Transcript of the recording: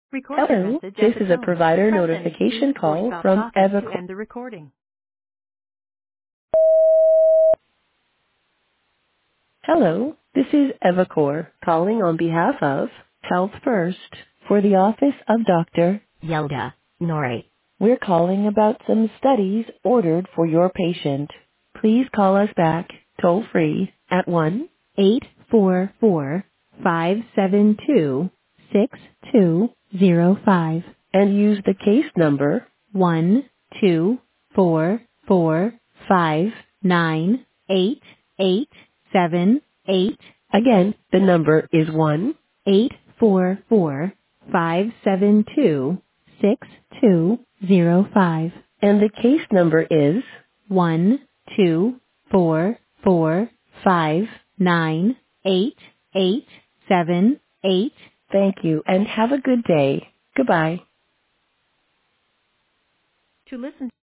Record your Hello, message this at the is a tone. provider Press any notification key or call stop from talking to EvoCore. end the recording. Hello, this is EvoCore calling on behalf of Health First for the office of Dr. Yoda Nori. We're calling about some studies ordered for your patient. Please call us back toll free at 1-844-572-6205 and use the case number 12445988878. Again, the number is 1-844-572-6205. And the case number is 12445988878. Thank you and have a good day. Goodbye. To listen